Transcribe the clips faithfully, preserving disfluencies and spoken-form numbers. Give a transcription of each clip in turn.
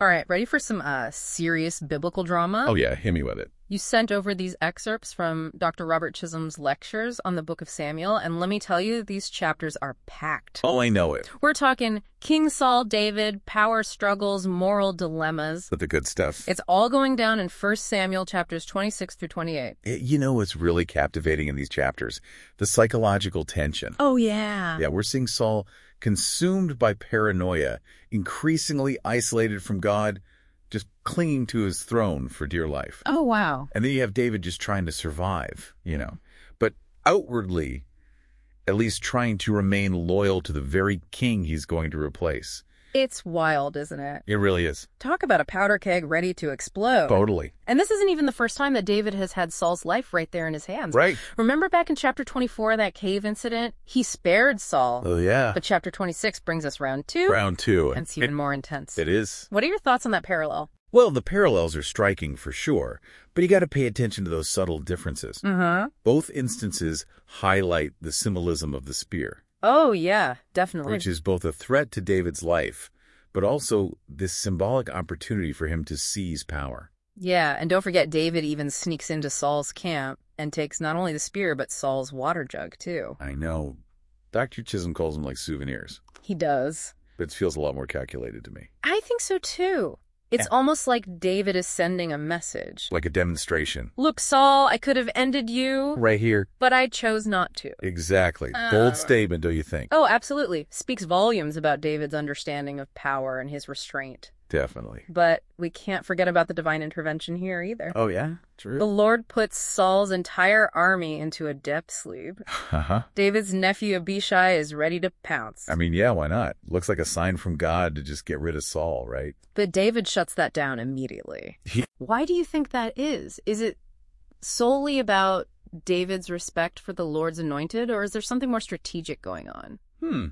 All right, ready for some uh, serious biblical drama? Oh, yeah, hit me with it. You sent over these excerpts from Doctor Robert Chisholm's lectures on the Book of Samuel, and let me tell you, these chapters are packed. Oh, I know it. We're talking King Saul, David, power struggles, moral dilemmas. But the good stuff. It's all going down in First Samuel chapters twenty-six through twenty-eight. It, you know what's really captivating in these chapters? The psychological tension. Oh, yeah. Yeah, we're seeing Saul consumed by paranoia, increasingly isolated from God, just clinging to his throne for dear life. Oh, wow. And then you have David just trying to survive, you know, but outwardly, at least trying to remain loyal to the very king he's going to replace. It's wild, isn't it? It really is. Talk about a powder keg ready to explode. Totally. And this isn't even the first time that David has had Saul's life right there in his hands. Right. Remember back in chapter twenty-four, that cave incident? He spared Saul. Oh, yeah. But chapter twenty-six brings us round two. Round two. And it's even it, more intense. It is. What are your thoughts on that parallel? Well, the parallels are striking for sure, but you got to pay attention to those subtle differences. Mm-hmm. Both instances highlight the symbolism of the spear. Oh, yeah, definitely. Which is both a threat to David's life, but also this symbolic opportunity for him to seize power. Yeah, and don't forget David even sneaks into Saul's camp and takes not only the spear, but Saul's water jug, too. I know. Doctor Chisholm calls them like souvenirs. He does. But it feels a lot more calculated to me. I think so, too. It's Yeah. almost like David is sending a message. Like a demonstration. Look, Saul, I could have ended you, Right here. but I chose not to. Exactly. Uh, Bold statement, don't you think? Oh, absolutely. Speaks volumes about David's understanding of power and his restraint. Definitely. But we can't forget about the divine intervention here either. Oh, yeah? True. The Lord puts Saul's entire army into a depth sleep. Uh-huh. David's nephew Abishai is ready to pounce. I mean, yeah, why not? Looks like a sign from God to just get rid of Saul, right? But David shuts that down immediately. He- Why do you think that is? Is it solely about David's respect for the Lord's anointed, or is there something more strategic going on? Hmm.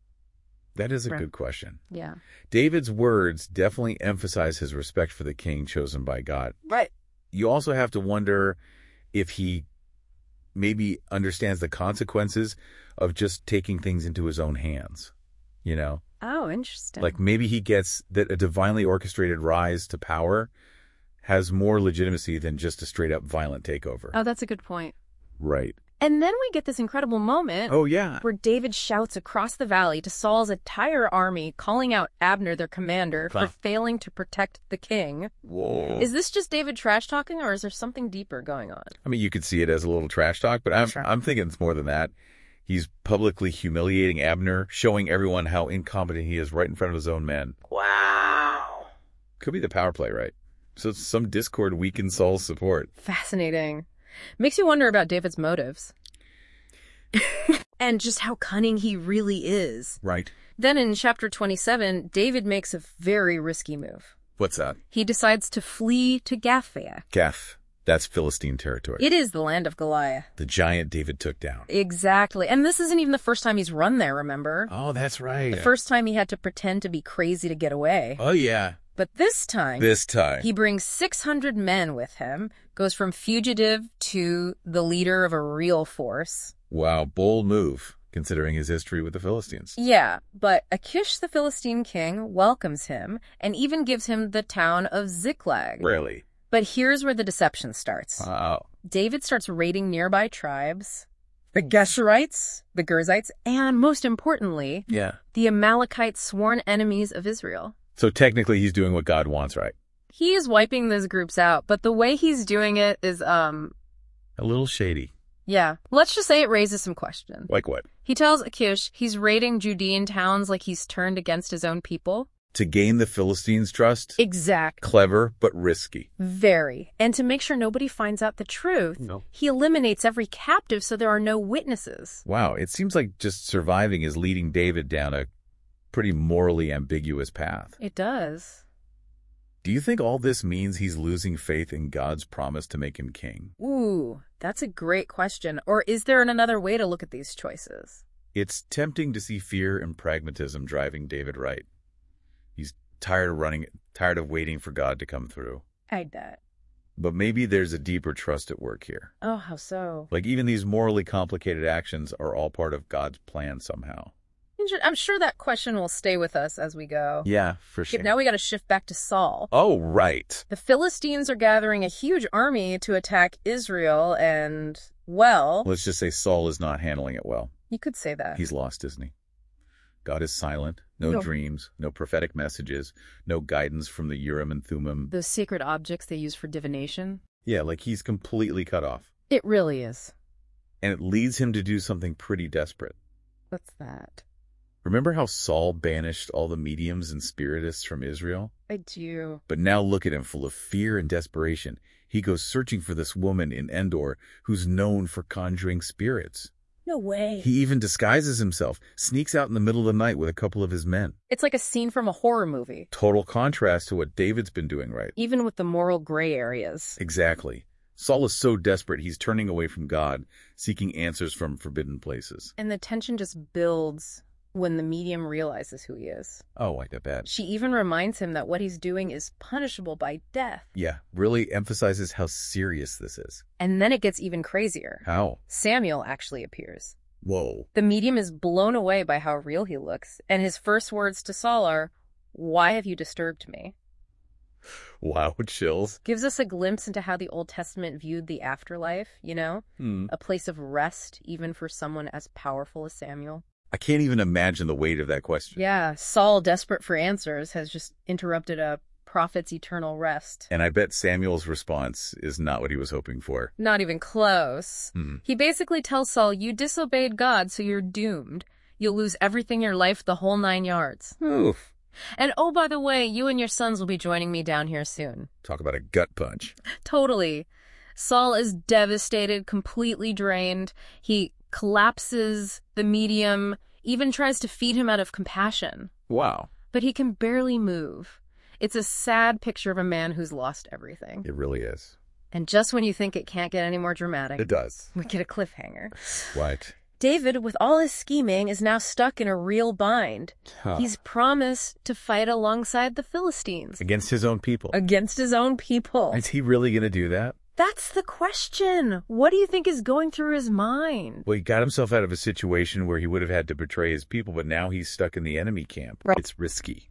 That is a Right. good question. Yeah. David's words definitely emphasize his respect for the king chosen by God. Right. You also have to wonder if he maybe understands the consequences of just taking things into his own hands, you know? Oh, interesting. Like maybe he gets that a divinely orchestrated rise to power has more legitimacy than just a straight-up violent takeover. Oh, that's a good point. Right. And then we get this incredible moment Oh, yeah. where David shouts across the valley to Saul's entire army, calling out Abner, their commander, Huh. for failing to protect the king. Whoa. Is this just David trash talking, or is there something deeper going on? I mean, you could see it as a little trash talk, but I'm, Sure. I'm thinking it's more than that. He's publicly humiliating Abner, showing everyone how incompetent he is right in front of his own men. Wow. Could be the power play, right? So some discord weakens Saul's support. Fascinating. Makes you wonder about David's motives. And just how cunning he really is. Right. Then in chapter twenty-seven, David makes a very risky move. What's that? He decides to flee to Gaphia. Gath. That's Philistine territory. It is the land of Goliath. The giant David took down. Exactly. And this isn't even the first time he's run there, remember? Oh, that's right. The first time he had to pretend to be crazy to get away. Oh, yeah. But this time, This time. he brings six hundred men with him, goes from fugitive to the leader of a real force. Wow, bold move, considering his history with the Philistines. Yeah, but Achish the Philistine king welcomes him and even gives him the town of Ziklag. Really? But here's where the deception starts. Wow. David starts raiding nearby tribes, the Geshurites, the Gerzites, and most importantly, Yeah. the Amalekites, sworn enemies of Israel. So technically he's doing what God wants, right? He is wiping those groups out, but the way he's doing it is, um, A little shady. yeah, let's just say it raises some questions. Like what? He tells Achish he's raiding Judean towns like he's turned against his own people. To gain the Philistines' trust? Exactly. Clever, but risky. Very. And to make sure nobody finds out the truth, No. he eliminates every captive so there are no witnesses. Wow, it seems like just surviving is leading David down a pretty morally ambiguous path. It does. Do you think all this means he's losing faith in God's promise to make him king? Ooh, that's a great question. Or is there another way to look at these choices? It's tempting to see fear and pragmatism driving David right. He's tired of running, tired of waiting for God to come through. I bet. But maybe there's a deeper trust at work here. Oh, how so? Like even these morally complicated actions are all part of God's plan somehow. I'm sure that question will stay with us as we go. Yeah, for sure. Now we got to shift back to Saul. Oh, right. The Philistines are gathering a huge army to attack Israel, and, well... Let's just say Saul is not handling it well. You could say that. He's lost, isn't he? God is silent. No, No. dreams, no prophetic messages, no guidance from the Urim and Thummim. Those sacred objects they use for divination? Yeah, like he's completely cut off. It really is. And it leads him to do something pretty desperate. What's that? Remember how Saul banished all the mediums and spiritists from Israel? I do. But now look at him, full of fear and desperation. He goes searching for this woman in Endor who's known for conjuring spirits. No way. He even disguises himself, sneaks out in the middle of the night with a couple of his men. It's like a scene from a horror movie. Total contrast to what David's been doing, right? Even with the moral gray areas. Exactly. Saul is so desperate he's turning away from God, seeking answers from forbidden places. And the tension just builds when the medium realizes who he is. Oh, I bet. She even reminds him that what he's doing is punishable by death. Yeah, really emphasizes how serious this is. And then it gets even crazier. How? Samuel actually appears. Whoa. The medium is blown away by how real he looks, and his first words to Saul are, "Why have you disturbed me?" Wow, chills. Gives us a glimpse into how the Old Testament viewed the afterlife, you know? Hmm. A place of rest, even for someone as powerful as Samuel. I can't even imagine the weight of that question. Yeah, Saul, desperate for answers, has just interrupted a prophet's eternal rest. And I bet Samuel's response is not what he was hoping for. Not even close. Hmm. He basically tells Saul, you disobeyed God, so you're doomed. You'll lose everything in your life, the whole nine yards. Oof. And oh, by the way, you and your sons will be joining me down here soon. Talk about a gut punch. Totally. Saul is devastated, completely drained. He collapses the medium, even tries to feed him out of compassion. Wow. But he can barely move. It's a sad picture of a man who's lost everything. It really is. And just when you think it can't get any more dramatic, It does. we get a cliffhanger. What? David, with all his scheming, is now stuck in a real bind. Huh. He's promised to fight alongside the Philistines. Against his own people. Against his own people. Is he really going to do that? That's the question. What do you think is going through his mind? Well, he got himself out of a situation where he would have had to betray his people, but now he's stuck in the enemy camp. Right. It's risky.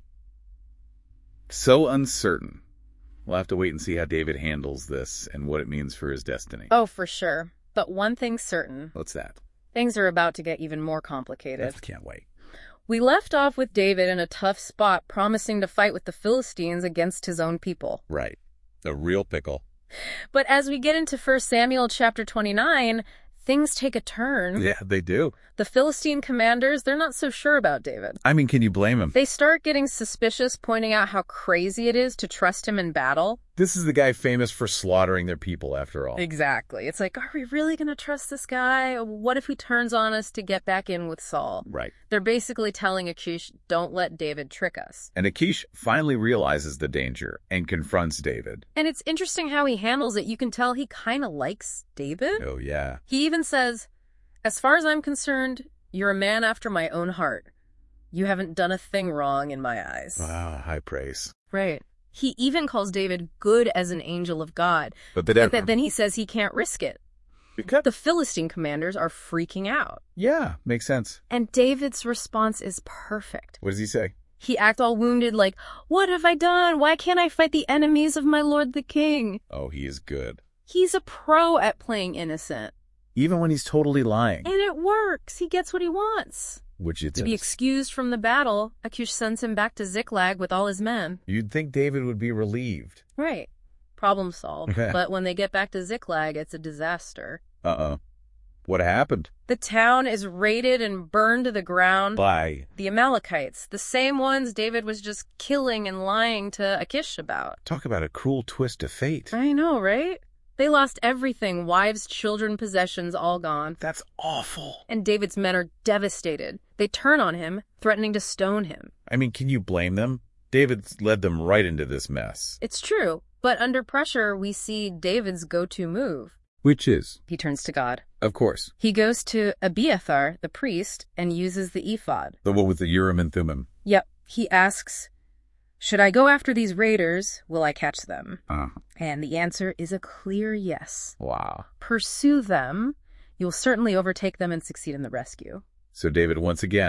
So uncertain. We'll have to wait and see how David handles this and what it means for his destiny. Oh, for sure. But one thing's certain. What's that? Things are about to get even more complicated. I can't wait. We left off with David in a tough spot, promising to fight with the Philistines against his own people. Right. A real pickle. But as we get into First Samuel chapter twenty-nine, things take a turn. Yeah, they do. The Philistine commanders, they're not so sure about David. I mean, can you blame him? They start getting suspicious, pointing out how crazy it is to trust him in battle. This is the guy famous for slaughtering their people, after all. Exactly. It's like, are we really going to trust this guy? What if he turns on us to get back in with Saul? Right. They're basically telling Achish, don't let David trick us. And Achish finally realizes the danger and confronts David. And it's interesting how he handles it. You can tell he kind of likes David. Oh, yeah. He even says, as far as I'm concerned, you're a man after my own heart. You haven't done a thing wrong in my eyes. Wow, high praise. Right. He even calls David good as an angel of God. But, but, But then he says he can't risk it. Because, The Philistine commanders are freaking out. yeah, makes sense. And David's response is perfect. What does he say? He acts all wounded like, what have I done? Why can't I fight the enemies of my lord the king? Oh, he is good. He's a pro at playing innocent. Even when he's totally lying. And it works. He gets what he wants. Which it To be is. excused from the battle, Achish sends him back to Ziklag with all his men. You'd think David would be relieved. Right. Problem solved. Okay. But when they get back to Ziklag, it's a disaster. Uh-uh. What happened? The town is raided and burned to the ground. By. The Amalekites, the same ones David was just killing and lying to Achish about. Talk about a cruel twist of fate. I know, right? They lost everything, wives, children, possessions, all gone. That's awful. And David's men are devastated. They turn on him, threatening to stone him. I mean, can you blame them? David's led them right into this mess. It's true, but under pressure, we see David's go-to move. Which is? He turns to God. Of course. He goes to Abiathar, the priest, and uses the ephod. The one with the Urim and Thummim. Yep. He asks, should I go after these raiders? Will I catch them? Uh, And the answer is a clear yes. wow. Pursue them. You'll certainly overtake them and succeed in the rescue. So David once again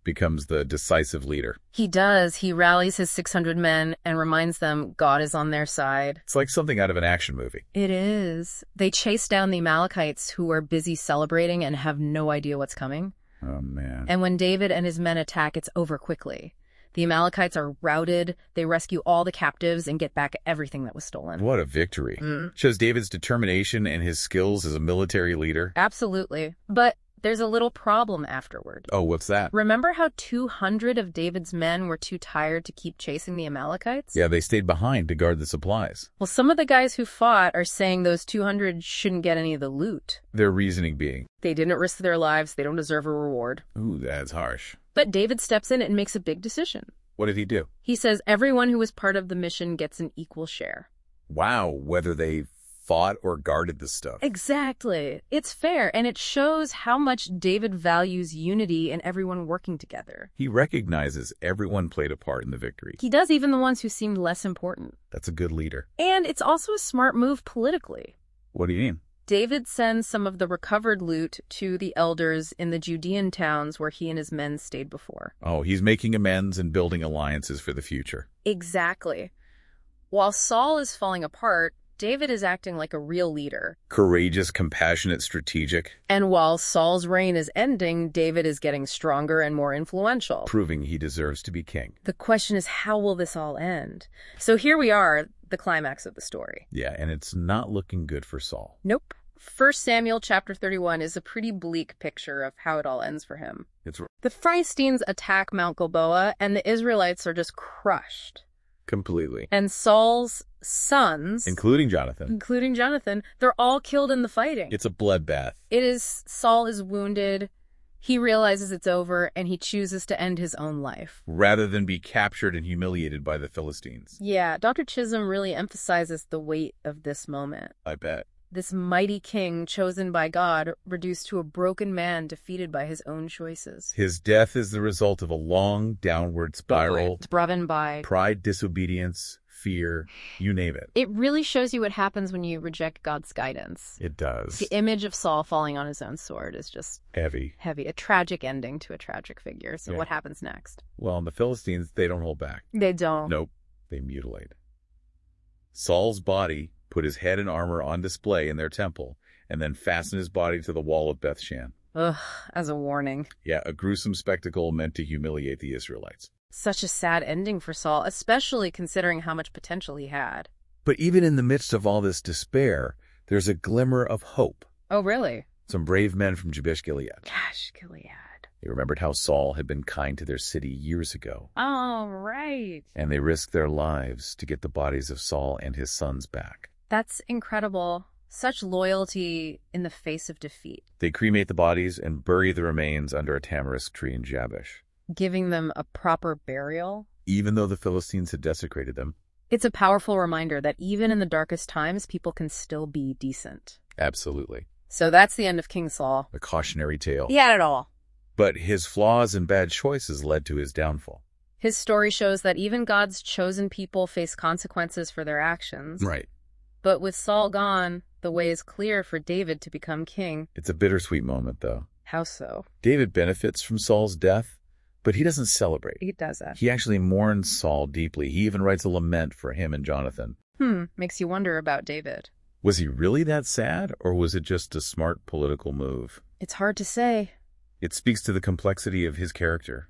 becomes the decisive leader. He does. He rallies his six hundred men and reminds them God is on their side. It's like something out of an action movie. It is. They chase down the Amalekites who are busy celebrating and have no idea what's coming. Oh, man. And when David and his men attack, it's over quickly. The Amalekites are routed, they rescue all the captives, and get back everything that was stolen. What a victory. Mm. Shows David's determination and his skills as a military leader. Absolutely. But there's a little problem afterward. Oh, what's that? Remember how two hundred of David's men were too tired to keep chasing the Amalekites? Yeah, they stayed behind to guard the supplies. Well, some of the guys who fought are saying those two hundred shouldn't get any of the loot. Their reasoning being, They didn't risk their lives, they don't deserve a reward. ooh, that's harsh. But David steps in and makes a big decision. What did he do? He says everyone who was part of the mission gets an equal share. Wow, whether they fought or guarded the stuff. Exactly. It's fair, and it shows how much David values unity and everyone working together. He recognizes everyone played a part in the victory. He does, even the ones who seemed less important. That's a good leader. And it's also a smart move politically. What do you mean? David sends some of the recovered loot to the elders in the Judean towns where he and his men stayed before. Oh, he's making amends and building alliances for the future. Exactly. While Saul is falling apart, David is acting like a real leader. Courageous, compassionate, strategic. And while Saul's reign is ending, David is getting stronger and more influential. Proving he deserves to be king. The question is, how will this all end? So here we are, the climax of the story. Yeah, and it's not looking good for Saul. Nope. First Samuel chapter thirty-one is a pretty bleak picture of how it all ends for him. It's The Philistines attack Mount Gilboa, and the Israelites are just crushed. completely. And Saul's sons, Including Jonathan. including Jonathan, they're all killed in the fighting. It's a bloodbath. It is, Saul is wounded, he realizes it's over, and he chooses to end his own life. Rather than be captured and humiliated by the Philistines. Yeah, Doctor Chisholm really emphasizes the weight of this moment. I bet. This mighty king chosen by God, reduced to a broken man defeated by his own choices. His death is the result of a long downward spiral. It's driven by... Pride, disobedience, fear, you name it. It really shows you what happens when you reject God's guidance. It does. The image of Saul falling on his own sword is just Heavy. heavy. A tragic ending to a tragic figure. So Yeah. what happens next? Well, and the Philistines, they don't hold back. They don't. Nope. They mutilate. Saul's body put his head and armor on display in their temple, and then fastened his body to the wall of Bethshan. Ugh, as a warning. Yeah, a gruesome spectacle meant to humiliate the Israelites. Such a sad ending for Saul, especially considering how much potential he had. But even in the midst of all this despair, there's a glimmer of hope. Oh, really? Some brave men from Jabesh Gilead. Gosh, Gilead. They remembered how Saul had been kind to their city years ago, Oh, right. and they risked their lives to get the bodies of Saul and his sons back. That's incredible. Such loyalty in the face of defeat. They cremate the bodies and bury the remains under a tamarisk tree in Jabesh. Giving them a proper burial. Even though the Philistines had desecrated them. It's a powerful reminder that even in the darkest times, people can still be decent. Absolutely. So that's the end of King Saul. A cautionary tale. He had it all. But his flaws and bad choices led to his downfall. His story shows that even God's chosen people face consequences for their actions. Right. But with Saul gone, the way is clear for David to become king. It's a bittersweet moment, though. How so? David benefits from Saul's death, but he doesn't celebrate. He does that. He actually mourns Saul deeply. He even writes a lament for him and Jonathan. Hmm, makes you wonder about David. Was he really that sad, or was it just a smart political move? It's hard to say. It speaks to the complexity of his character,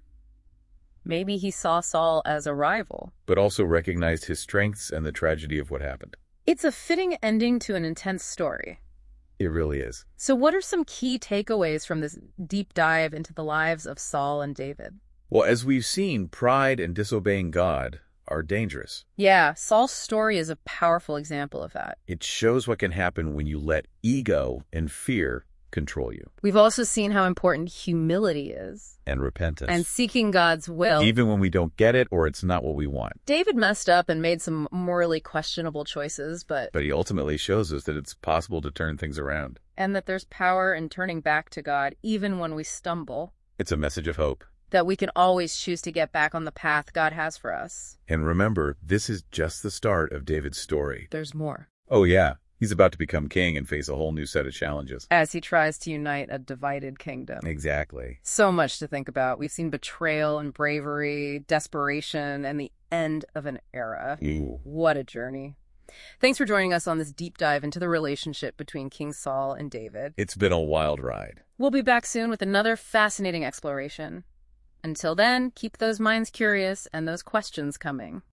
Maybe he saw Saul as a rival. but also recognized his strengths and the tragedy of what happened. It's a fitting ending to an intense story. It really is. So what are some key takeaways from this deep dive into the lives of Saul and David? Well, as we've seen, pride and disobeying God are dangerous. Yeah, Saul's story is a powerful example of that. It shows what can happen when you let ego and fear control you. We've also seen how important humility is. And repentance. And seeking God's will. Even when we don't get it or it's not what we want. David messed up and made some morally questionable choices, but... But he ultimately shows us that it's possible to turn things around. And that there's power in turning back to God even when we stumble. It's a message of hope. That we can always choose to get back on the path God has for us. And remember, this is just the start of David's story. There's more. Oh, yeah. He's about to become king and face a whole new set of challenges. As he tries to unite a divided kingdom. Exactly. So much to think about. We've seen betrayal and bravery, desperation, and the end of an era. Ooh. What a journey. Thanks for joining us on this deep dive into the relationship between King Saul and David. It's been a wild ride. We'll be back soon with another fascinating exploration. Until then, keep those minds curious and those questions coming.